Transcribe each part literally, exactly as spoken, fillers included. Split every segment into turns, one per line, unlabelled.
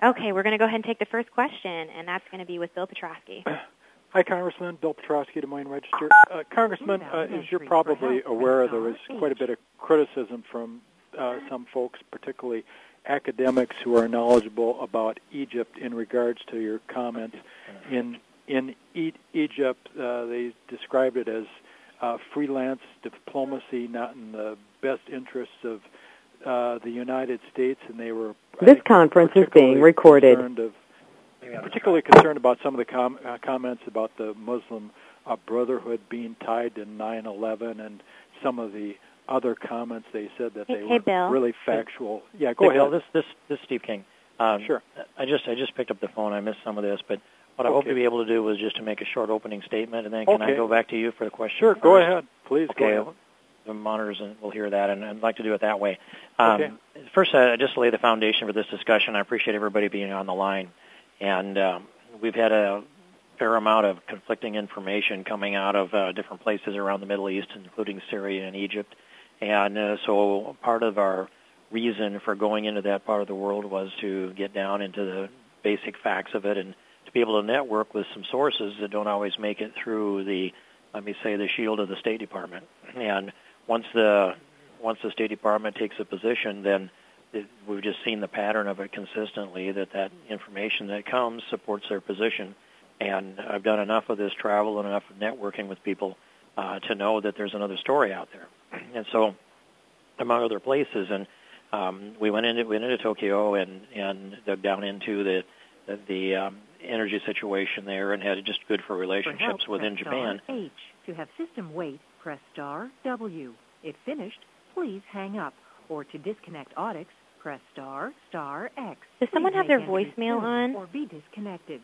Okay, we're going to go ahead and take the first question, and that's going to be with Bill Petrosky.
Hi, Congressman. Bill Petrosky, Des Moines Register. Uh, Congressman, uh, as you're probably aware, there was quite a bit of criticism from uh, some folks, particularly academics who are knowledgeable about Egypt in regards to your comments. In in e- Egypt, uh, they described it as uh, freelance diplomacy, not in the best interests of uh, the United States, and they were
This conference is being recorded.
Of, particularly concerned about some of the com- uh, comments about the Muslim uh, Brotherhood being tied to nine eleven and some of the other comments. They said that
hey,
they
hey,
were
Bill.
really factual. Yeah,
hey,
go ahead.
Bill, this this this is Steve King. Um,
sure.
I just I just picked up the phone. I missed some of this, but what I
okay.
hope to be able to do was just to make a short opening statement, and then can
okay.
I go back to you for the question?
Sure,
first?
go ahead. Please
okay.
go ahead.
The monitors will hear that, and I'd like to do it that way. Um,
okay.
First, uh, just to lay the foundation for this discussion, I appreciate everybody being on the line. And um, we've had a fair amount of conflicting information coming out of uh, different places around the Middle East, including Syria and Egypt. And uh, so part of our reason for going into that part of the world was to get down into the basic facts of it and to be able to network with some sources that don't always make it through the, let me say, the shield of the State Department. And once the once the State Department takes a position, then it, we've just seen the pattern of it consistently, that that information that comes supports their position. And I've done enough of this travel and enough of networking with people uh, to know that there's another story out there. And so, among other places, and um, we went into went into Tokyo and and dug down into the the, the um, energy situation there, and had just good for relationships
for help,
within
press
Japan.
Star H. To have system wait, press star W. If finished, please hang up. Or to disconnect Audix, press star star X.
Does someone
Please
have their
make
voicemail on?
Or be disconnected.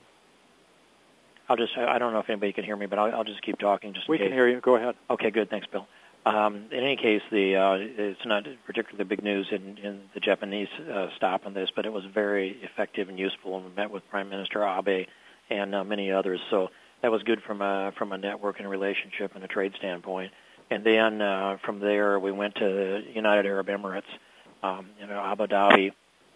I'll just, I don't know if anybody can hear me, but I'll, I'll just keep talking just in
We
case.
can hear you. Go ahead.
Okay, good. Thanks, Bill. Um, in any case, the uh, it's not particularly big news in, in the Japanese uh, stop on this, but it was very effective and useful, and we met with Prime Minister Abe and uh, many others. So that was good from a, from a network and relationship and a trade standpoint. And then uh, from there, we went to the United Arab Emirates, um, you know, Abu Dhabi,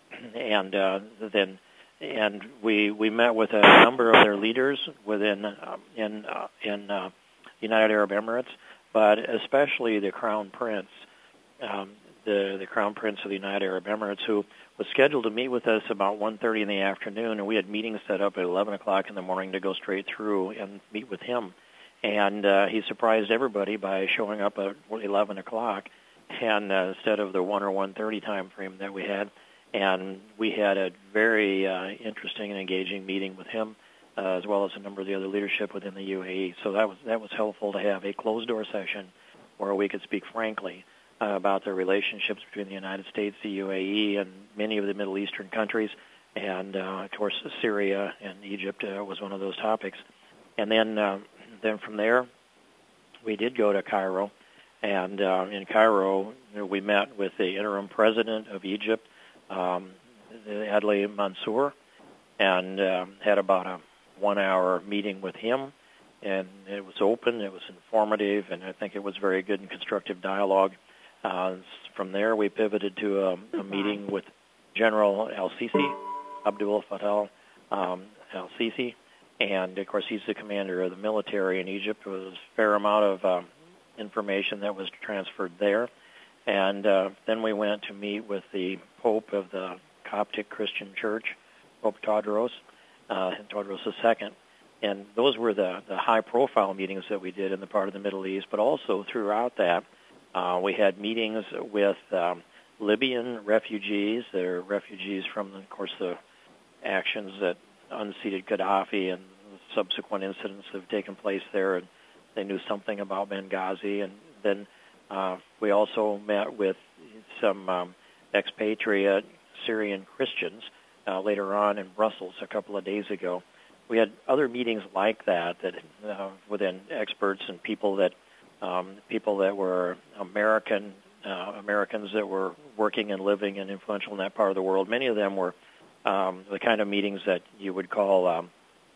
and uh, then and we we met with a number of their leaders within um, in uh, in uh, United Arab Emirates, but especially the Crown Prince, um, the the Crown Prince of the United Arab Emirates, who was scheduled to meet with us about one thirty in the afternoon, and we had meetings set up at eleven o'clock in the morning to go straight through and meet with him. And uh, he surprised everybody by showing up at eleven o'clock, and uh, instead of the one or one thirty time frame that we had. And we had a very uh, interesting and engaging meeting with him, uh, as well as a number of the other leadership within the U A E. So that was that was helpful to have a closed-door session where we could speak frankly uh, about the relationships between the United States, the U A E, and many of the Middle Eastern countries. And, uh, of course, Syria and Egypt uh, was one of those topics. And then, uh, then from there, we did go to Cairo. And uh, in Cairo, you know, we met with the interim president of Egypt, um, Adlai Mansour, and um, had about a one-hour meeting with him. And it was open, it was informative, and I think it was very good and constructive dialogue. Uh, from there, we pivoted to a, a meeting with General al-Sisi, Abdul Fattah um, al-Sisi, and, of course, he's the commander of the military in Egypt. There was a fair amount of uh, information that was transferred there. And uh, then we went to meet with the Pope of the Coptic Christian Church, Pope Tewodros, uh, Tewodros the Second. And those were the, the high-profile meetings that we did in the part of the Middle East. But also throughout that, uh, we had meetings with um, Libyan refugees. They're refugees from, of course, the actions that unseated Gaddafi and subsequent incidents that have taken place there. And they knew something about Benghazi. And then uh, we also met with some um, expatriate Syrian Christians uh, later on in Brussels a couple of days ago. We had other meetings like that, that uh, within experts and people that um, people that were American uh, Americans that were working and living and influential in that part of the world. Many of them were um, the kind of meetings that you would call um,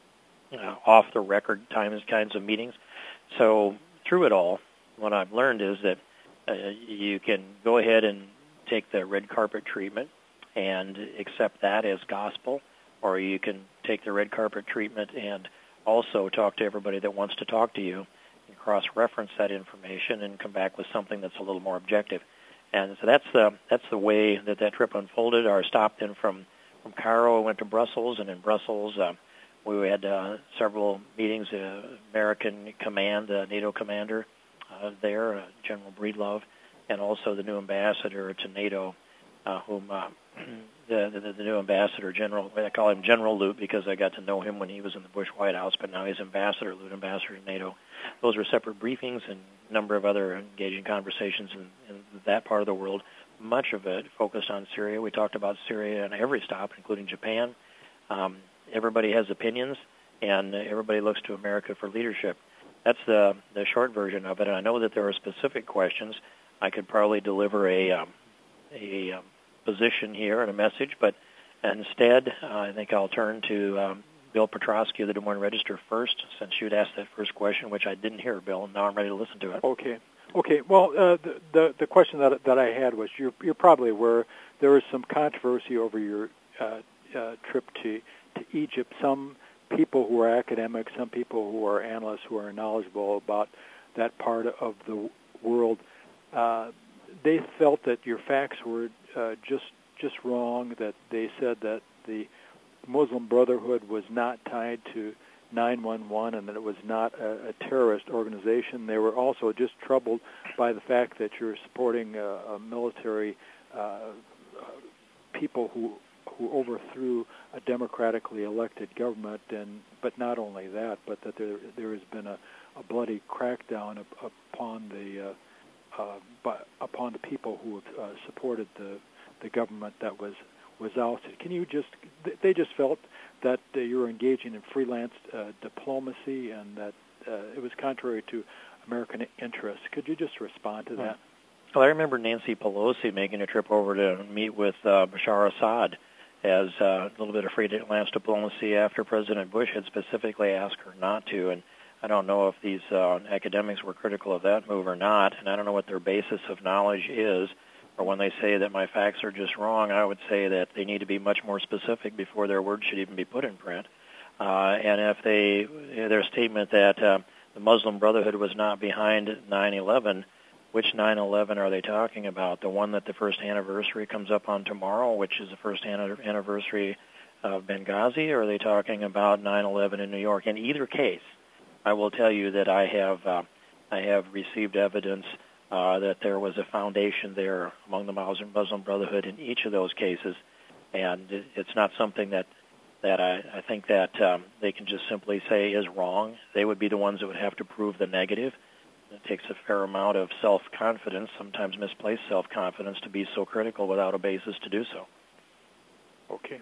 uh, off-the-record times kinds of meetings. So through it all, what I've learned is that uh, you can go ahead and take the red carpet treatment and accept that as gospel, or you can take the red carpet treatment and also talk to everybody that wants to talk to you and cross-reference that information and come back with something that's a little more objective. And so that's the that's the way that that trip unfolded. Our stop then from, from Cairo went to Brussels, and in Brussels uh, we had uh, several meetings. Uh, American command, uh, NATO commander uh, there, uh, General Breedlove, and also the new ambassador to NATO, uh, whom uh, the, the the new ambassador, General, I call him General Lute because I got to know him when he was in the Bush White House, but now he's ambassador, Lute ambassador to NATO. Those were separate briefings and a number of other engaging conversations in, in that part of the world. Much of it focused on Syria. We talked about Syria in every stop, including Japan. Um, everybody has opinions, and everybody looks to America for leadership. That's the the short version of it. And I know that there are specific questions. I could probably deliver a um, a um, position here and a message, but instead, uh, I think I'll turn to um, Bill Petrosky of the Des Moines Register first, since you'd asked that first question, which I didn't hear, Bill, and now I'm ready to listen to it.
Okay. Okay. Well, uh, the, the the question that that I had was, you're you're probably aware there was some controversy over your uh, uh, trip to to Egypt. Some people who are academics, some people who are analysts, who are knowledgeable about that part of the world, uh, they felt that your facts were uh, just just wrong. That they said that the Muslim Brotherhood was not tied to nine one one and that it was not a, a terrorist organization. They were also just troubled by the fact that you're supporting a, a military uh, uh, people who who overthrew a democratically elected government, and but not only that, but that there there has been a, a bloody crackdown up, upon the uh, uh, by, upon the people who have uh, supported the the government that was was ousted. Can you just? They just felt that uh, you were engaging in freelance uh, diplomacy, and that uh, it was contrary to American interests. Could you just respond to that?
Well, I remember Nancy Pelosi making a trip over to meet with uh, Bashar Assad as uh, a little bit of freelance diplomacy after President Bush had specifically asked her not to. And I don't know if these uh, academics were critical of that move or not, and I don't know what their basis of knowledge is. Or when they say that my facts are just wrong, I would say that they need to be much more specific before their words should even be put in print. Uh, and if they, their statement that uh, the Muslim Brotherhood was not behind nine eleven, which nine eleven are they talking about? The one that the first anniversary comes up on tomorrow, which is the first anniversary of Benghazi, or are they talking about nine eleven in New York? In either case, I will tell you that I have uh, I have received evidence Uh, that there was a foundation there among the Muslim, Muslim Brotherhood in each of those cases, and it, it's not something that that I, I think that um, they can just simply say is wrong. They would be the ones that would have to prove the negative. It takes a fair amount of self-confidence, sometimes misplaced self-confidence, to be so critical without a basis to do so.
Okay.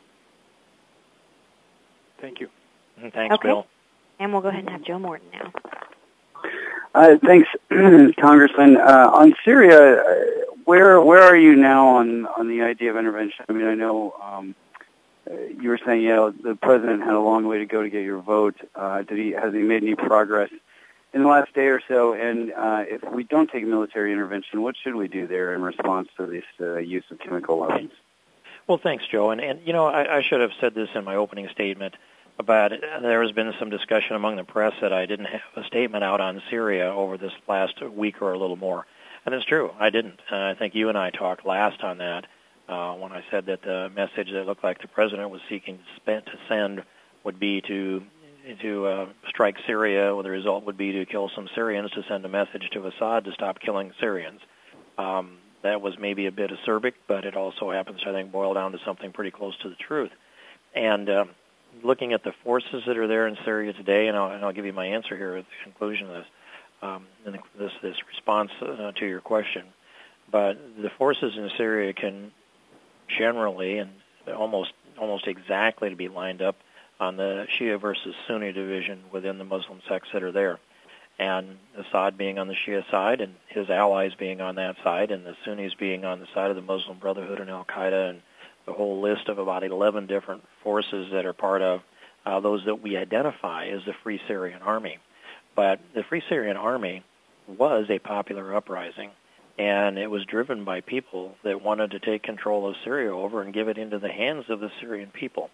Thank you.
Thanks,
okay.
Bill.
And we'll go ahead and have Joe Morton now.
Uh, thanks, Congressman. Uh, on Syria, where where are you now on, on the idea of intervention? I mean, I know um, you were saying, yeah, the president had a long way to go to get your vote. Uh, did he has he made any progress in the last day or so? And uh, if we don't take military intervention, what should we do there in response to this uh, use of chemical weapons?
Well, thanks, Joe. And, and you know, I, I should have said this in my opening statement. But there has been some discussion among the press that I didn't have a statement out on Syria over this last week or a little more. And it's true, I didn't. Uh, I think you and I talked last on that uh, when I said that the message that looked like the president was seeking to send would be to to uh, strike Syria, where the result would be to kill some Syrians, to send a message to Assad to stop killing Syrians. Um, that was maybe a bit acerbic, but it also happens to, I think, boil down to something pretty close to the truth. And um, looking at the forces that are there in Syria today, and I'll, and I'll give you my answer here at the conclusion of this, um, in this, this response uh, to your question. But the forces in Syria can generally and almost almost exactly to be lined up on the Shia versus Sunni division within the Muslim sects that are there. And Assad being on the Shia side and his allies being on that side, and the Sunnis being on the side of the Muslim Brotherhood and Al-Qaeda, and the whole list of about eleven different forces that are part of uh, those that we identify as the Free Syrian Army. But the Free Syrian Army was a popular uprising, and it was driven by people that wanted to take control of Syria over and give it into the hands of the Syrian people.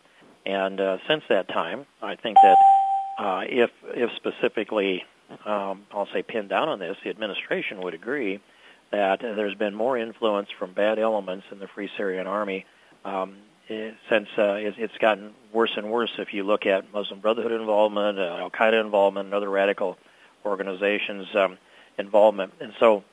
And uh, since that time, I think that uh, if if specifically, um, I'll say pinned down on this, the administration would agree that there's been more influence from bad elements in the Free Syrian Army um, since uh, it's gotten worse and worse. If you look at Muslim Brotherhood involvement, uh, Al-Qaeda involvement, and other radical organizations' um, involvement. And so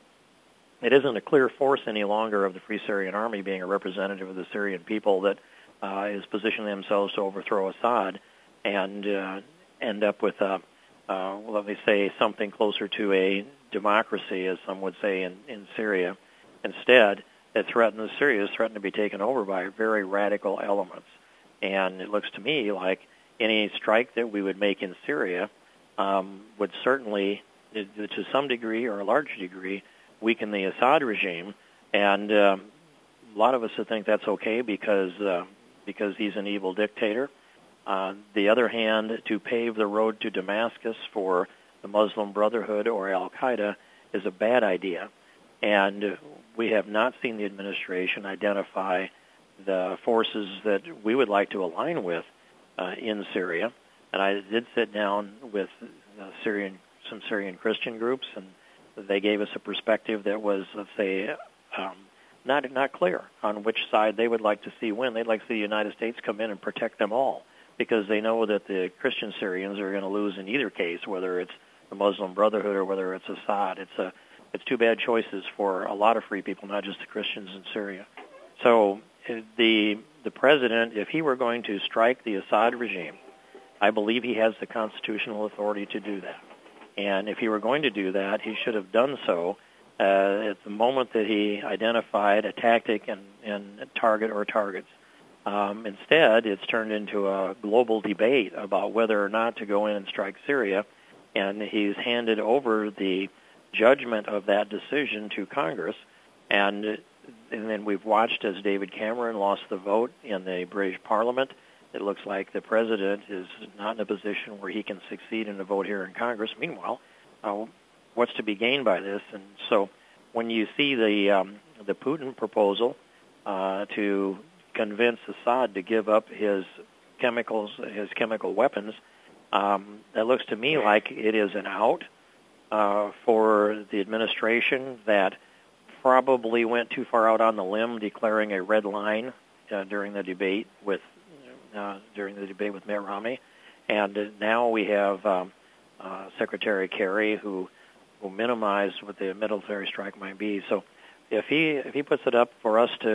it isn't a clear force any longer of the Free Syrian Army being a representative of the Syrian people that uh, is positioning themselves to overthrow Assad and uh, end up with, a, uh, let me say, something closer to a democracy, as some would say, in, in Syria. Instead, it threatens, Syria is threatened to be taken over by very radical elements. And it looks to me like any strike that we would make in Syria um, would certainly, to some degree or a large degree, weaken the Assad regime. And um, a lot of us would think that's okay because uh, because he's an evil dictator. On uh, the other hand, to pave the road to Damascus for the Muslim Brotherhood or Al-Qaeda is a bad idea. And we have not seen the administration identify the forces that we would like to align with uh, in Syria. And I did sit down with uh, Syrian, some Syrian Christian groups, and they gave us a perspective that was, let's say, um, not not clear on which side they would like to see win. They'd like to see the United States come in and protect them all because they know that the Christian Syrians are going to lose in either case, whether it's the Muslim Brotherhood or whether it's Assad. It's a it's two bad choices for a lot of free people, not just the Christians in Syria. So the the president, if he were going to strike the Assad regime, I believe he has the constitutional authority to do that. And if he were going to do that, he should have done so uh, at the moment that he identified a tactic and, and a target or targets. Um, instead, it's turned into a global debate about whether or not to go in and strike Syria, and he's handed over the judgment of that decision to Congress. And, and then we've watched as David Cameron lost the vote in the British Parliament. It looks like the president is not in a position where he can succeed in a vote here in Congress. Meanwhile, uh, what's to be gained by this? And so when you see the um, the Putin proposal uh, to convince Assad to give up his chemicals, his chemical weapons, um, that looks to me like it is an out uh, for the administration that probably went too far out on the limb, declaring a red line uh, during the debate with Uh, during the debate with Mitt Romney, and uh, now we have um, uh, Secretary Kerry who will minimize what the military strike might be. So, if he if he puts it up for us to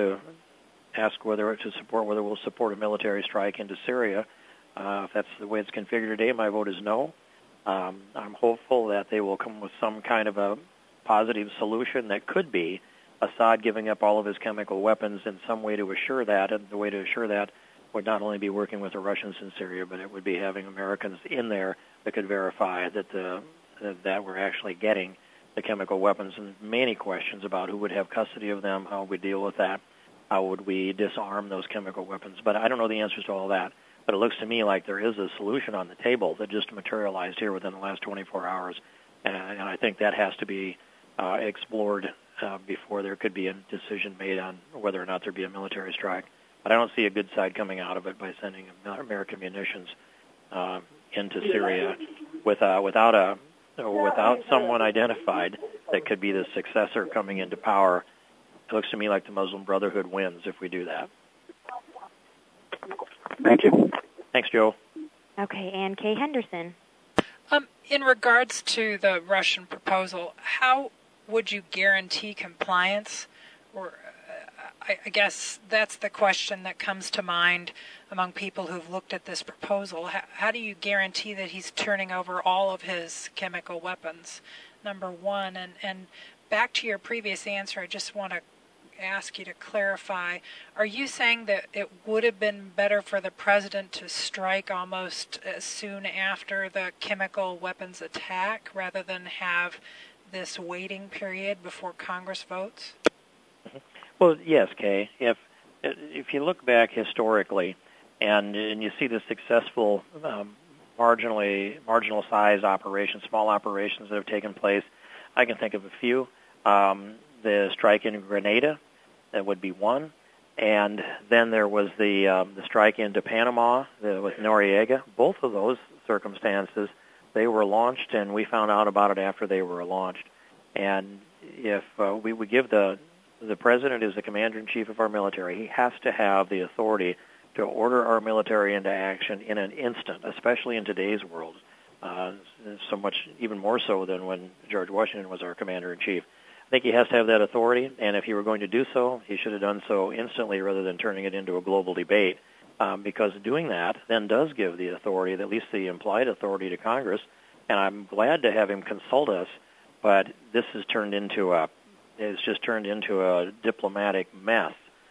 ask whether to support whether we'll support a military strike into Syria, uh, if that's the way it's configured today, my vote is no. Um, I'm hopeful that they will come with some kind of a positive solution that could be Assad giving up all of his chemical weapons in some way to assure that, and the way to assure that would not only be working with the Russians in Syria, but it would be having Americans in there that could verify that the that we're actually getting the chemical weapons. And many questions about who would have custody of them, how would we deal with that, how would we disarm those chemical weapons. But I don't know the answers to all that. But it looks to me like there is a solution on the table that just materialized here within the last twenty-four hours, and, and I think that has to be uh, explored uh, before there could be a decision made on whether or not there be a military strike. But I don't see a good side coming out of it by sending American munitions uh, into Syria with, uh, without a without someone identified that could be the successor coming into power. It looks to me like the Muslim Brotherhood wins if we do that.
Thank you.
Thanks, Joe.
Okay, and Kay Henderson.
Um, in regards to the Russian proposal, how would you guarantee compliance? Or I guess that's the question that comes to mind among people who've looked at this proposal. How, how do you guarantee that he's turning over all of his chemical weapons, number one? And, and back to your previous answer, I just want to ask you to clarify. Are you saying that it would have been better for the president to strike almost as soon after the chemical weapons attack rather than have this waiting period before Congress votes?
Well, yes, Kay. If if you look back historically, and and you see the successful, um, marginally marginal size operations, small operations that have taken place, I can think of a few. Um, the strike in Grenada, that would be one. And then there was the um, the strike into Panama the, with Noriega. Both of those circumstances, they were launched, and we found out about it after they were launched. And if uh, we would give the the president is the commander-in-chief of our military, he has to have the authority to order our military into action in an instant, especially in today's world, uh, so much even more so than when George Washington was our commander-in-chief. I think he has to have that authority, and if he were going to do so, he should have done so instantly rather than turning it into a global debate, um, because doing that then does give the authority, at least the implied authority, to Congress, and I'm glad to have him consult us, but this has turned into a, it's just turned into a diplomatic mess.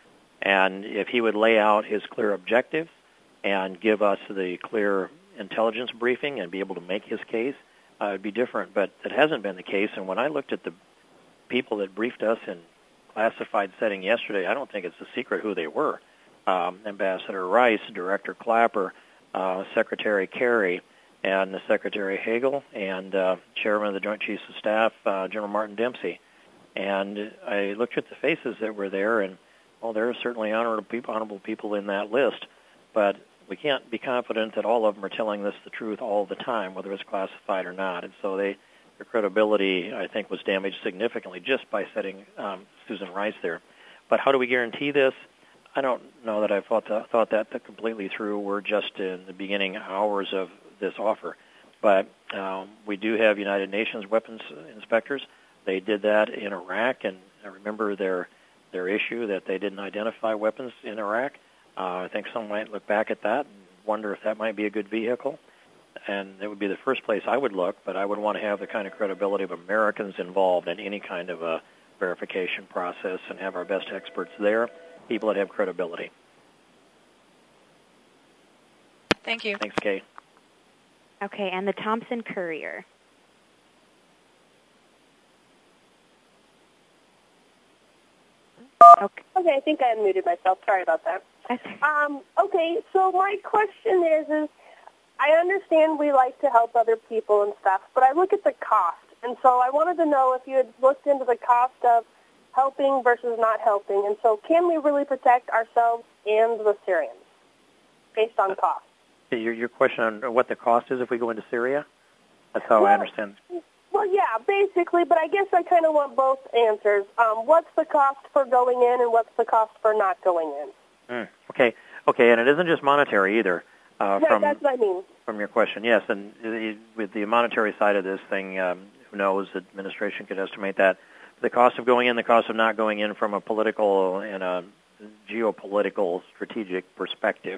And if he would lay out his clear objectives and give us the clear intelligence briefing and be able to make his case, uh, it would be different. But it hasn't been the case, and when I looked at the people that briefed us in classified setting yesterday, I don't think it's a secret who they were. Um, Ambassador Rice, Director Clapper, uh, Secretary Kerry, and Secretary Hagel, and uh, Chairman of the Joint Chiefs of Staff, uh, General Martin Dempsey. And I looked at the faces that were there, and, well, there are certainly honorable people, honorable people in that list, but we can't be confident that all of them are telling us the truth all the time, whether it's classified or not. And so they their credibility, I think, was damaged significantly just by setting um, Susan Rice there. But how do we guarantee this? I don't know that I've thought that, thought that completely through. We're just in the beginning hours of this offer. But um, we do have United Nations weapons inspectors. They did that in Iraq, and I remember their their issue that they didn't identify weapons in Iraq. Uh, I think some might look back at that and wonder if that might be a good vehicle. And it would be the first place I would look, but I would want to have the kind of credibility of Americans involved in any kind of a verification process and have our best experts there, people that have credibility.
Thank you.
Thanks, Kay.
Okay, and the Thompson Courier.
Okay. okay, I think I unmuted myself. Sorry about that. Um, okay, so my question is, is I understand we like to help other people and stuff, but I look at the cost. And so I wanted to know if you had looked into the cost of helping versus not helping. And so can we really protect ourselves and the Syrians based on cost?
Your, your question on what the cost is if we go into Syria? That's how
well,
I understand.
Well, yeah, basically, but I guess I kind of want both answers. Um, what's the cost for going in and what's the cost for not going in?
Mm, okay, okay, and it isn't just monetary either. Uh,
yeah,
from,
that's what I mean.
From your question, yes, and the, with the monetary side of this thing, um, who knows, the administration could estimate that. The cost of going in, the cost of not going in from a political and a geopolitical strategic perspective.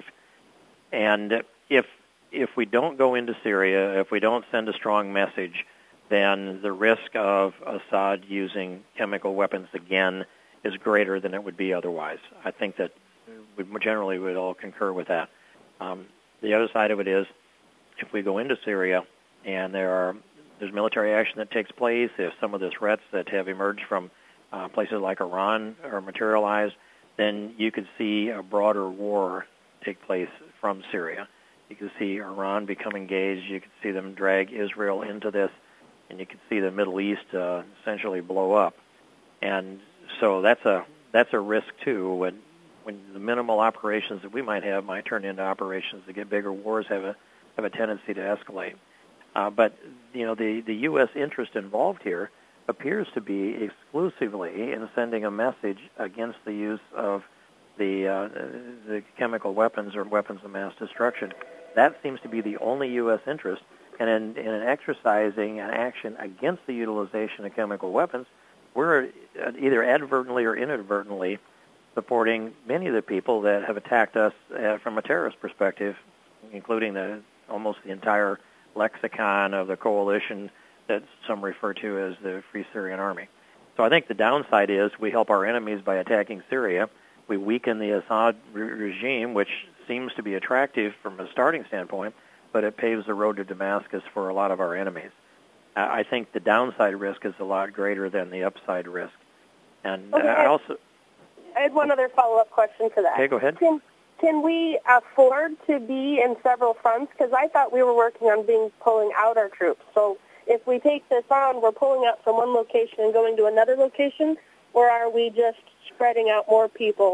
And if if we don't go into Syria, if we don't send a strong message, then the risk of Assad using chemical weapons again is greater than it would be otherwise. I think that we generally would all concur with that. Um, the other side of it is, if we go into Syria and there are there's military action that takes place, if some of the threats that have emerged from uh, places like Iran are materialized, then you could see a broader war take place from Syria. You could see Iran become engaged. You could see them drag Israel into this, and you could see the Middle East uh, essentially blow up. And so that's a that's a risk too. When when the minimal operations that we might have might turn into operations that get bigger, wars have a have a tendency to escalate. Uh, but you know, the the U S interest involved here appears to be exclusively in sending a message against the use of the uh, the chemical weapons or weapons of mass destruction. That seems to be the only U S interest. And in, in exercising an action against the utilization of chemical weapons, we're either advertently or inadvertently supporting many of the people that have attacked us uh, from a terrorist perspective, including the almost the entire lexicon of the coalition that some refer to as the Free Syrian Army. So I think the downside is we help our enemies by attacking Syria. We weaken the Assad re- regime, which seems to be attractive from a starting standpoint, but it paves the road to Damascus for a lot of our enemies. I think the downside risk is a lot greater than the upside risk. And
okay,
I also...
I had one other follow-up question to that.
Okay, go ahead.
Can, can we afford to be in several fronts? Because I thought we were working on being pulling out our troops. So if we take this on, we're pulling out from one location and going to another location, or are we just spreading out more people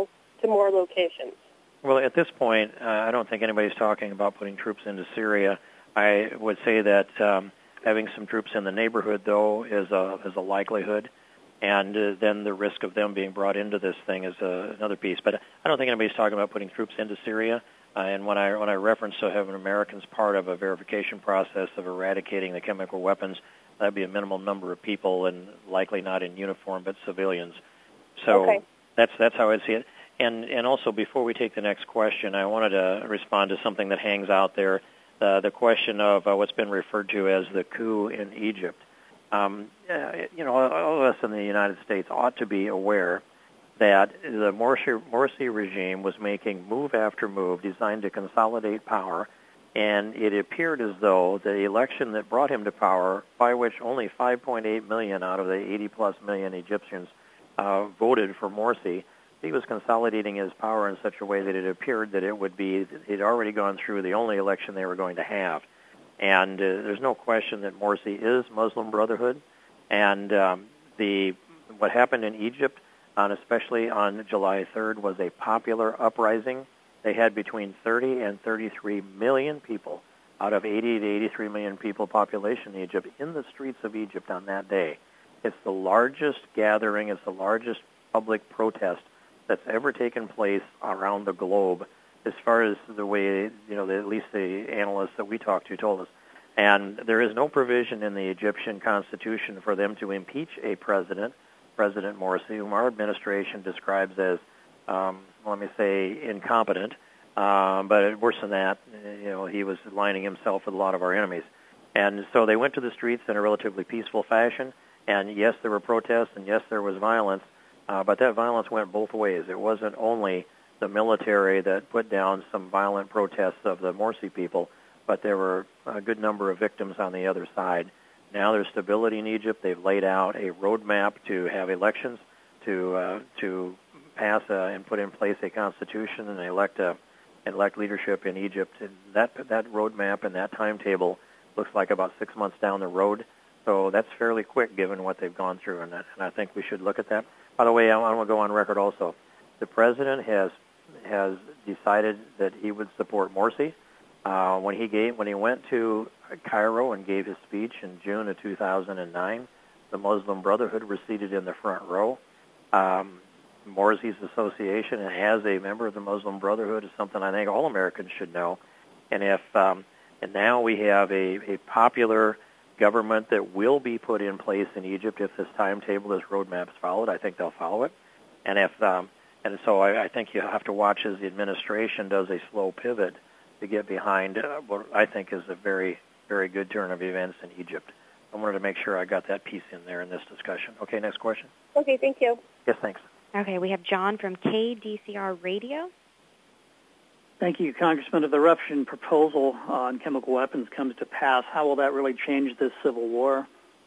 to more locations?
Well, at this point, uh, I don't think anybody's talking about putting troops into Syria. I would say that um, having some troops in the neighborhood, though, is a is a likelihood, and uh, then the risk of them being brought into this thing is uh, another piece. But I don't think anybody's talking about putting troops into Syria. Uh, and when I when I reference to having Americans part of a verification process of eradicating the chemical weapons, that'd be a minimal number of people, and likely not in uniform, but civilians. So
okay.
that's that's how I'd see it. And and also, before we take the next question, I wanted to respond to something that hangs out there, uh, the question of uh, what's been referred to as the coup in Egypt. Um, uh, you know, all of us in the United States ought to be aware that the Morsi, Morsi regime was making move after move designed to consolidate power, and it appeared as though the election that brought him to power, by which only five point eight million out of the eighty plus million Egyptians uh, voted for Morsi, he was consolidating his power in such a way that it appeared that it would be, he'd already gone through the only election they were going to have. And uh, there's no question that Morsi is Muslim Brotherhood. And um, the what happened in Egypt, on, especially on July third, was a popular uprising. They had between thirty and thirty-three million people out of eighty to eighty-three million people population in Egypt in the streets of Egypt on that day. It's the largest gathering, it's the largest public protest that's ever taken place around the globe, as far as the way, you know, the, at least the analysts that we talked to told us. And there is no provision in the Egyptian constitution for them to impeach a president, President Morsi, whom our administration describes as, um, let me say, incompetent. Um, but worse than that, you know, he was aligning himself with a lot of our enemies. And so they went to the streets in a relatively peaceful fashion. And yes, there were protests, and yes, there was violence. Uh, but that violence went both ways. It wasn't only the military that put down some violent protests of the Morsi people, but there were a good number of victims on the other side. Now there's stability in Egypt. They've laid out a roadmap to have elections, to uh, to pass a, and put in place a constitution and elect a, elect leadership in Egypt. And that that roadmap and that timetable looks like about six months down the road. So that's fairly quick given what they've gone through, and, that, and I think we should look at that. By the way, I want to go on record also. The president has has decided that he would support Morsi. Uh, when he gave when he went to Cairo and gave his speech in June of two thousand nine, the Muslim Brotherhood was seated in the front row. Um, Morsi's association as a member of the Muslim Brotherhood is something I think all Americans should know. And if um, and now we have a, a popular government that will be put in place in Egypt if this timetable, this roadmap is followed. I think they'll follow it. And if um, and so I, I think you have to watch as the administration does a slow pivot to get behind uh, what I think is a very, very good turn of events in Egypt. I wanted to make sure I got that piece in there in this discussion. Okay, next question.
Okay, thank you.
Yes, thanks.
Okay, we have John from K D C R Radio.
Thank you, Congressman. If the Russian proposal on chemical weapons comes to pass, how will that really change this civil war?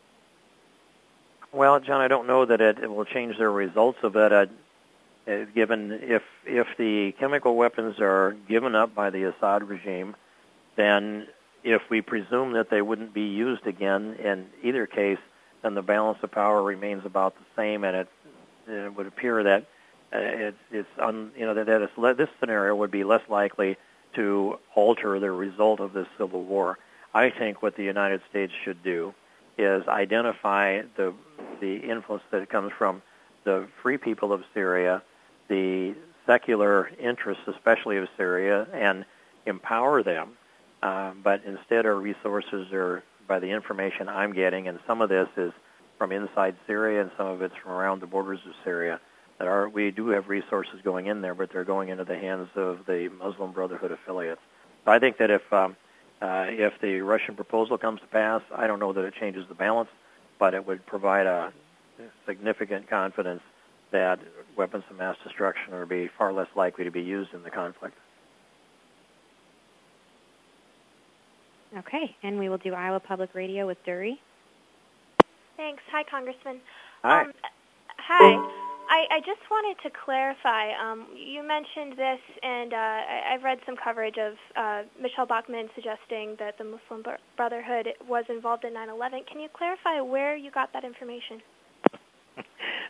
Well, John, I don't know that it, it will change the results of it. Uh, uh, given if if the chemical weapons are given up by the Assad regime, then if we presume that they wouldn't be used again in either case, then the balance of power remains about the same, and it, it would appear that uh, it, it's un, you know that, that it's, this scenario would be less likely to alter the result of this civil war. I think what the United States should do is identify the the influence that comes from the free people of Syria, the secular interests, especially of Syria, and empower them. Uh, but instead, our resources are, by the information I'm getting, and some of this is from inside Syria and some of it's from around the borders of Syria, that are, we do have resources going in there, but they're going into the hands of the Muslim Brotherhood affiliates. So I think that if um, uh, if the Russian proposal comes to pass, I don't know that it changes the balance, but it would provide a significant confidence that weapons of mass destruction would be far less likely to be used in the conflict.
Okay, and we will do Iowa Public Radio with Dury.
Thanks. Hi, Congressman.
Hi.
Um, hi. I, I just wanted to clarify. Um, you mentioned this, and uh, I, I've read some coverage of uh, Michelle Bachmann suggesting that the Muslim Brotherhood was involved in nine eleven. Can you clarify where you got that information?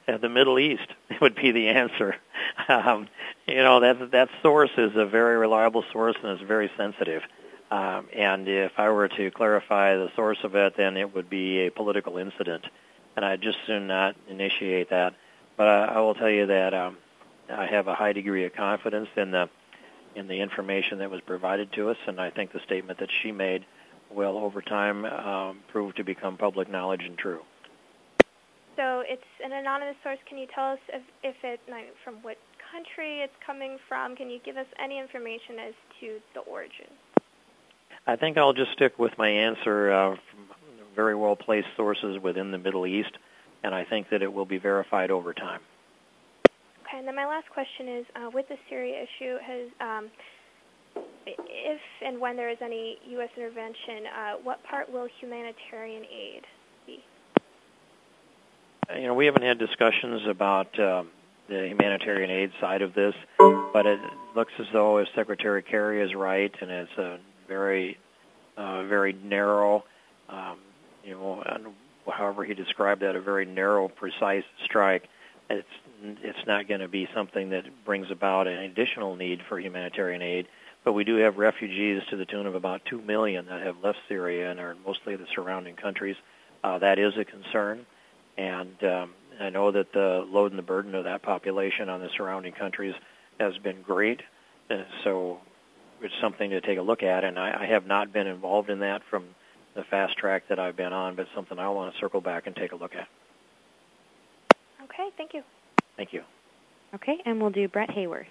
uh, the Middle East would be the answer. Um, you know, that that source is a very reliable source and it's very sensitive. Um, and if I were to clarify the source of it, then it would be a political incident, and I'd just soon not initiate that. But I, I will tell you that um, I have a high degree of confidence in the in the information that was provided to us, and I think the statement that she made will, over time, um, prove to become public knowledge and true.
So it's an anonymous source. Can you tell us if, if it, like, from what country it's coming from? Can you give us any information as to the origin?
I think I'll just stick with my answer uh, from very well-placed sources within the Middle East, and I think that it will be verified over time.
Okay, and then my last question is, uh, with the Syria issue, has um, if and when there is any U S intervention, uh, what part will humanitarian aid be?
You know, we haven't had discussions about um, the humanitarian aid side of this, but it looks as though if Secretary Kerry is right, and it's a very, uh, very narrow, um, you know, however he described that, a very narrow, precise strike, it's it's not going to be something that brings about an additional need for humanitarian aid. But we do have refugees to the tune of about two million that have left Syria and are mostly the surrounding countries. Uh, that is a concern. And um, I know that the load and the burden of that population on the surrounding countries has been great. Uh, so it's something to take a look at. And I, I have not been involved in that from the fast track that I've been on, but something I want to circle back and take a look at.
Okay, thank you.
Thank you.
Okay, and we'll do Brett Hayworth.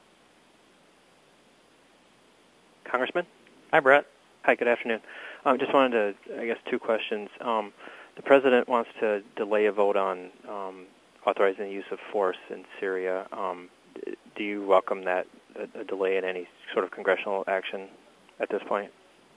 Congressman?
Hi, Brett.
Hi, good afternoon. Um, just wanted to, I guess, two questions. Um, the President wants to delay a vote on um, authorizing the use of force in Syria. Um, do you welcome that, a, a delay in any sort of congressional action at this point?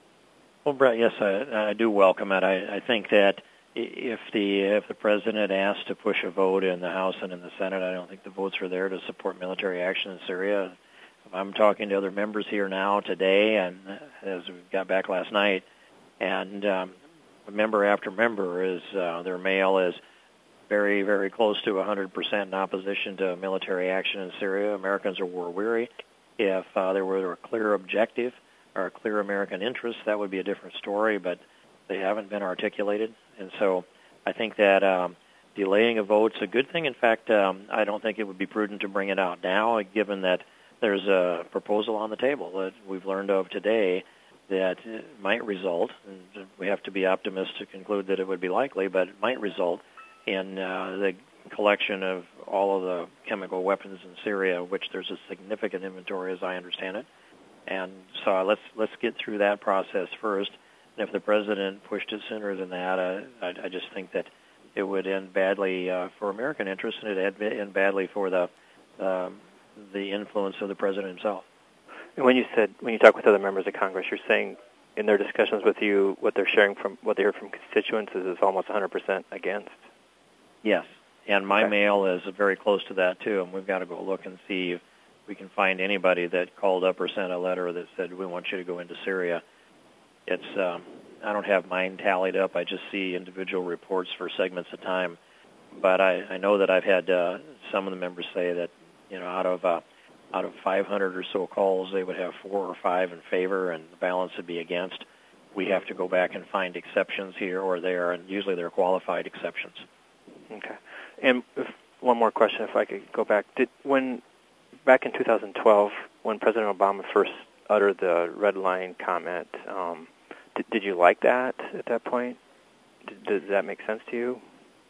Well, Brett, yes, I, I do welcome it. I, I think that if the if the President asked to push a vote in the House and in the Senate, I don't think the votes are there to support military action in Syria. I'm talking to other members here now today, and as we got back last night, and um, member after member is uh, their mail is very, very close to one hundred percent in opposition to military action in Syria. Americans are war weary. If uh, there were a clear objective or a clear American interest, that would be a different story, but they haven't been articulated. And so I think that um, delaying a vote is a good thing. In fact, um, I don't think it would be prudent to bring it out now, given that there's a proposal on the table that we've learned of today that might result, and we have to be optimistic to conclude that it would be likely, but it might result in uh, the collection of all of the chemical weapons in Syria, which there's a significant inventory, as I understand it. And so let's let's get through that process first. And if the President pushed it sooner than that, uh, I, I just think that it would end badly uh, for American interests, and it would end badly for the um, the influence of the President himself.
And when you said when you talk with other members of Congress, you're saying in their discussions with you, what they're sharing from what they hear from constituents is, is almost one hundred percent against.
Yes, and my
okay.
mail is very close to that too, and we've got to go look and see if we can find anybody that called up or sent a letter that said we want you to go into Syria. It's um, I don't have mine tallied up. I just see individual reports for segments of time, but I, I know that I've had uh, some of the members say that you know out of uh, out of five hundred or so calls, they would have four or five in favor, and the balance would be against. We have to go back and find exceptions here or there, and usually they're qualified exceptions.
Okay. And if, one more question, if I could go back. Did when back in two thousand twelve, when President Obama first uttered the red line comment, um, did, did you like that at that point? Did, does that make sense to you?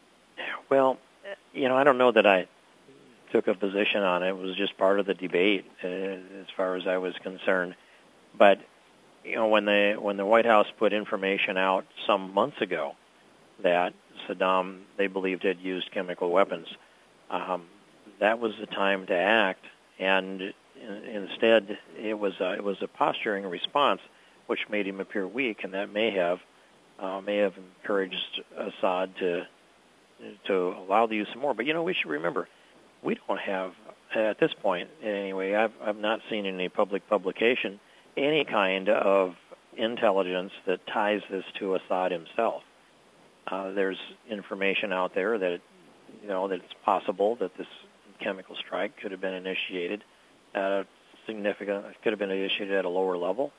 Well, you know, I don't know that I took a position on it. It was just part of the debate, uh, as far as I was concerned. But you know, when the when the White House put information out some months ago that Saddam, they believed, had used chemical weapons, um, that was the time to act. And in, instead, it was a, it was a posturing response, which made him appear weak, and that may have uh, may have encouraged Assad to to allow the use of more. But you know, we should remember, we don't have at this point anyway. I've I've not seen in any public publication any kind of intelligence that ties this to Assad himself. Uh, there's information out there that you know, that it's possible that this chemical strike could have been initiated at a significant, could have been initiated at a lower level.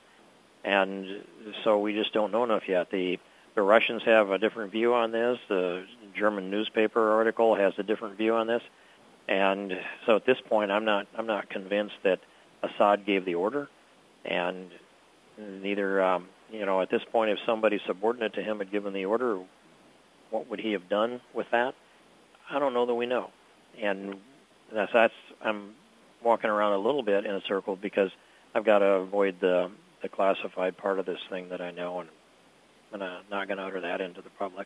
And so we just don't know enough yet. The the Russians have a different view on this. The German newspaper article has a different view on this. And so at this point, I'm not I'm not convinced that Assad gave the order. And neither, um, you know, at this point, if somebody subordinate to him had given the order, what would he have done with that? I don't know that we know. And that's, that's I'm walking around a little bit in a circle because I've got to avoid the, the classified part of this thing that I know, and I'm gonna, not going to utter that into the public.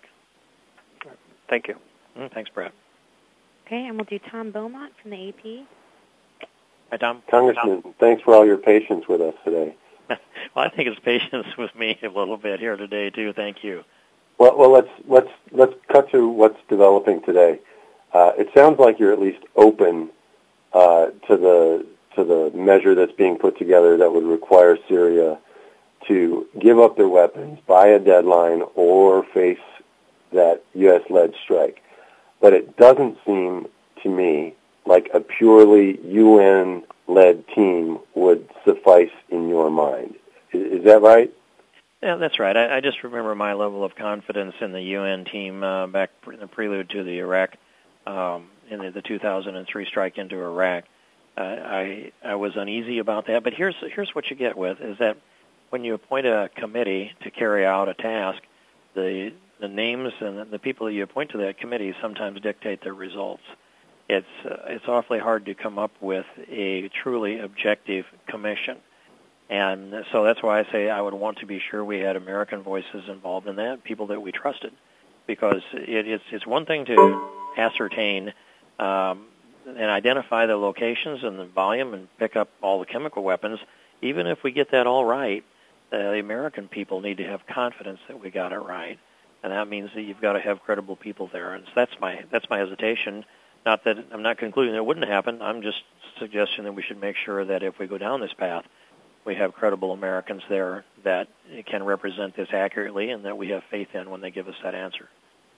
Thank you.
Mm, thanks, Brett.
Okay, and we'll do Tom Beaumont from the A P.
Hi, Tom.
Congressman, thanks for all your patience with us today.
Well, I think it's patience with me a little bit here today too. Thank you.
Well, well, let's let's let's cut to what's developing today. Uh, it sounds like you're at least open uh, to the to the measure that's being put together that would require Syria to give up their weapons by a deadline or face that U S-led strike. But it doesn't seem to me like a purely U N-led team would suffice in your mind. Is, is that right?
Yeah, that's right. I, I just remember my level of confidence in the U N team uh, back in the prelude to the Iraq, um, in the, the two thousand three strike into Iraq. Uh, I I was uneasy about that. But here's here's what you get with is that when you appoint a committee to carry out a task, the the names and the people that you appoint to that committee sometimes dictate their results. It's uh, it's awfully hard to come up with a truly objective commission. And so that's why I say I would want to be sure we had American voices involved in that, people that we trusted, because it, it's it's one thing to ascertain um, and identify the locations and the volume and pick up all the chemical weapons. Even if we get that all right, uh, the American people need to have confidence that we got it right, and that means that you've got to have credible people there. And so that's my that's my hesitation. Not that I'm not concluding that it wouldn't happen. I'm just suggesting that we should make sure that if we go down this path, we have credible Americans there that can represent this accurately and that we have faith in when they give us that answer.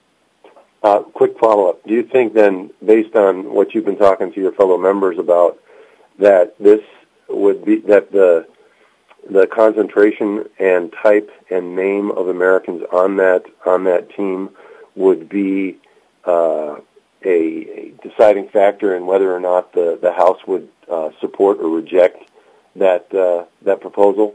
Uh, quick follow-up. Do you think then, based on what you've been talking to your fellow members about, that this would be, that the the concentration and type and name of Americans on that on that team would be uh, a, a deciding factor in whether or not the, the House would uh, support or reject that uh, that proposal?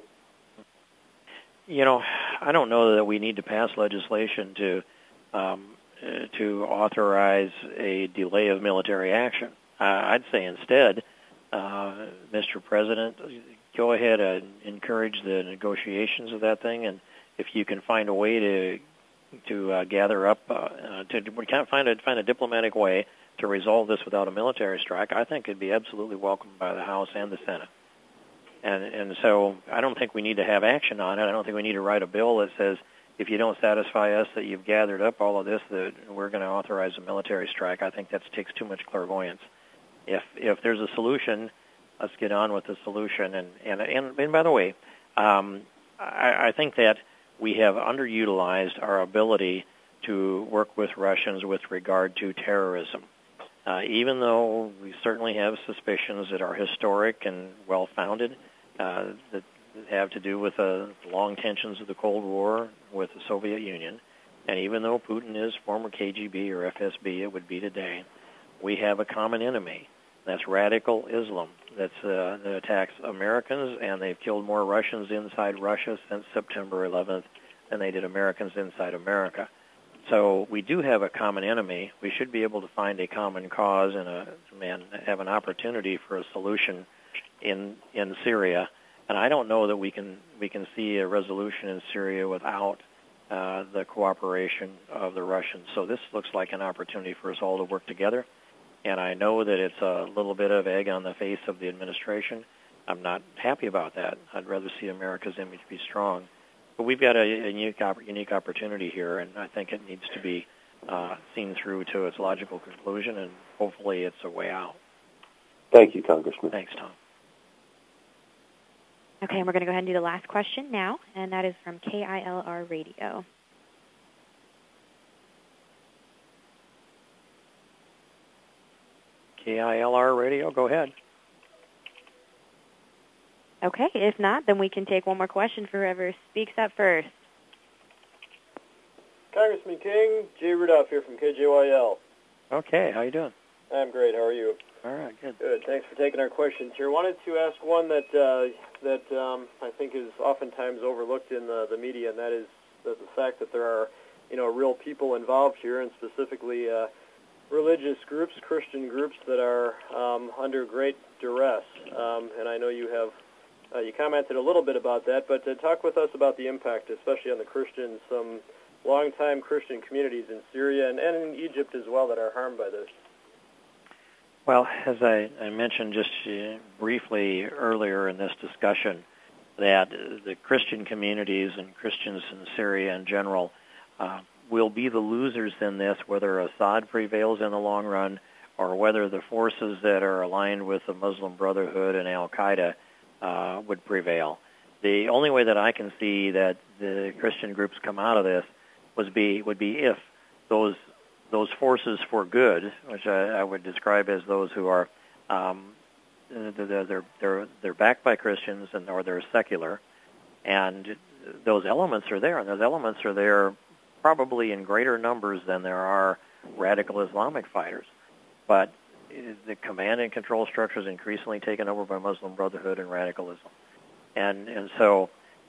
You know, I don't know that we need to pass legislation to um, uh, to authorize a delay of military action. Uh, I'd say instead, uh, Mister President, go ahead and encourage the negotiations of that thing, and if you can find a way to to uh, gather up, uh, uh, to we can't find a find a diplomatic way to resolve this without a military strike, I think it'd be absolutely welcomed by the House and the Senate. And and so I don't think we need to have action on it. I don't think we need to write a bill that says if you don't satisfy us that you've gathered up all of this, that we're going to authorize a military strike. I think that takes too much clairvoyance. If if there's a solution, let's get on with the solution. And and and, and by the way, um, I, I think that we have underutilized our ability to work with Russians with regard to terrorism. Uh, even though we certainly have suspicions that are historic and well-founded, uh, that have to do with uh, long tensions of the Cold War with the Soviet Union, and even though Putin is former K G B or F S B, it would be today, we have a common enemy. That's radical Islam that's, uh, that attacks Americans, and they've killed more Russians inside Russia since September eleventh than they did Americans inside America. So we do have a common enemy. We should be able to find a common cause and, a, and have an opportunity for a solution in in Syria. And I don't know that we can we can see a resolution in Syria without uh, the cooperation of the Russians. So this looks like an opportunity for us all to work together. And I know that it's a little bit of egg on the face of the administration. I'm not happy about that. I'd rather see America's image be strong. But we've got a, a unique, unique opportunity here, and I think it needs to be uh, seen through to its logical conclusion, and hopefully it's a way out.
Thank you, Congressman.
Thanks, Tom.
Okay, and we're going to go ahead and do the last question now, and that is from K I L R Radio.
K I L R Radio. Go ahead.
Okay, if not, then we can take one more question for whoever speaks up first.
Congressman King, Jay Rudolph here from K J Y L.
Okay, how you doing?
I'm great. How are you?
All right, good.
Good. Thanks for taking our questions here. Wanted to ask one that uh, that um, I think is oftentimes overlooked in the, the media, and that is the, the fact that there are, you know, real people involved here, and specifically uh, religious groups, Christian groups that are um, under great duress. Um, and I know you have uh, you commented a little bit about that, but uh, talk with us about the impact, especially on the Christians, some longtime Christian communities in Syria and, and in Egypt as well that are harmed by this.
Well, as I, I mentioned just uh, briefly earlier in this discussion, that the Christian communities and Christians in Syria in general uh, will be the losers in this, whether Assad prevails in the long run or whether the forces that are aligned with the Muslim Brotherhood and Al-Qaeda uh, would prevail. The only way that I can see that the Christian groups come out of this would be would be if those those forces for good, which I, I would describe as those who are um, they're, they're they're they're backed by Christians and or they're secular, and those elements are there, and those elements are there probably in greater numbers than there are radical Islamic fighters. But the command and control structure is increasingly taken over by Muslim Brotherhood and radicalism, and and so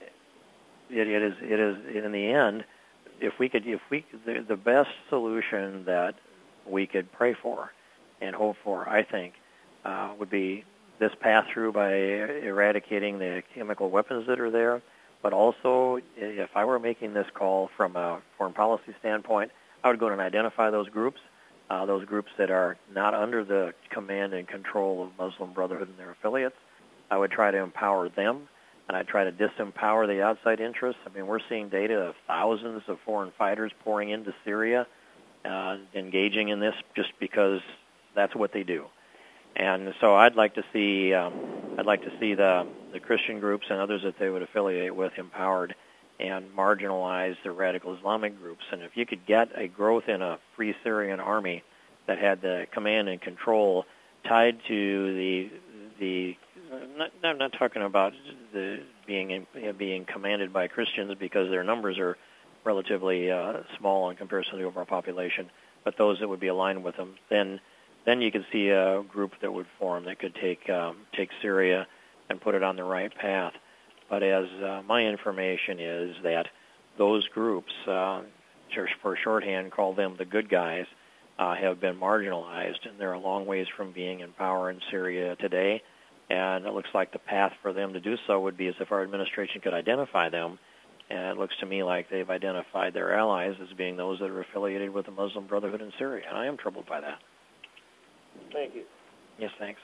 it, it is it is in the end. If we could, if we, the, the best solution that we could pray for and hope for, I think, uh, would be this path through by eradicating the chemical weapons that are there. But also, if I were making this call from a foreign policy standpoint, I would go and identify those groups, uh, those groups that are not under the command and control of Muslim Brotherhood and their affiliates. I would try to empower them. And I try to disempower the outside interests. I mean, we're seeing data of thousands of foreign fighters pouring into Syria, uh, engaging in this just because that's what they do. And so I'd like to see, um, I'd like to see the the Christian groups and others that they would affiliate with empowered and marginalize the radical Islamic groups. And if you could get a growth in a free Syrian army that had the command and control tied to the the Not, I'm not talking about the being in, being commanded by Christians because their numbers are relatively uh, small in comparison to the overall population, but those that would be aligned with them. Then, then you could see a group that would form that could take um, take Syria and put it on the right path. But as uh, my information is that those groups, uh, for shorthand, call them the good guys, uh, have been marginalized, and they're a long ways from being in power in Syria today. And it looks like the path for them to do so would be as if our administration could identify them. And it looks to me like they've identified their allies as being those that are affiliated with the Muslim Brotherhood in Syria. And I am troubled by that.
Thank you.
Yes, thanks.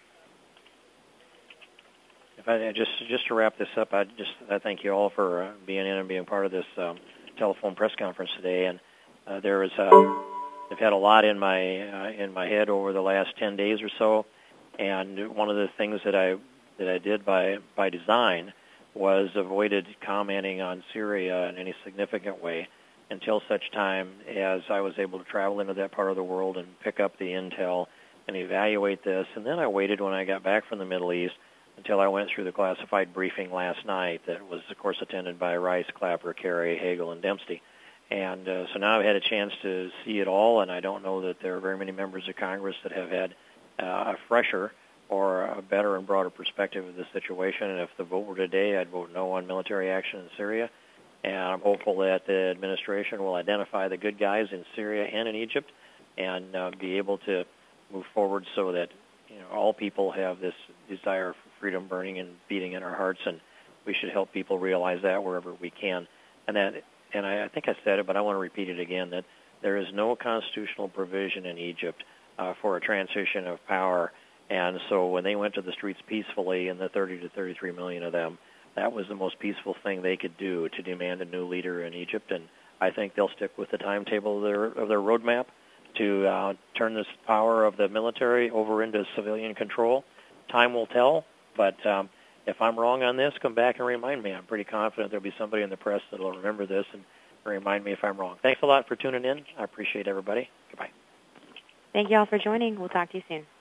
If I just just to wrap this up, I just I thank you all for uh, being in and being part of this um, telephone press conference today. And uh, there is uh, I've had a lot in my uh, in my head over the last ten days or so. And one of the things that I that I did by by design was avoided commenting on Syria in any significant way until such time as I was able to travel into that part of the world and pick up the intel and evaluate this. And then I waited when I got back from the Middle East until I went through the classified briefing last night that was, of course, attended by Rice, Clapper, Kerry, Hagel, and Dempsey. And uh, so now I've had a chance to see it all, and I don't know that there are very many members of Congress that have had Uh, a fresher or a better and broader perspective of the situation. And if the vote were today, I'd vote no on military action in Syria. And I'm hopeful that the administration will identify the good guys in Syria and in Egypt and uh, be able to move forward so that you know all people have this desire for freedom burning and beating in our hearts, and we should help people realize that wherever we can. And that, and I, I think I said it, but I want to repeat it again, that there is no constitutional provision in Egypt Uh, for a transition of power. And so when they went to the streets peacefully, and the thirty to thirty-three million of them, that was the most peaceful thing they could do to demand a new leader in Egypt. And I think they'll stick with the timetable of their, of their roadmap to uh, turn this power of the military over into civilian control. Time will tell, but um, if I'm wrong on this, come back and remind me. I'm pretty confident there'll be somebody in the press that will remember this and remind me if I'm wrong. Thanks a lot for tuning in. I appreciate everybody. Goodbye.
Thank you all for joining. We'll talk to you soon.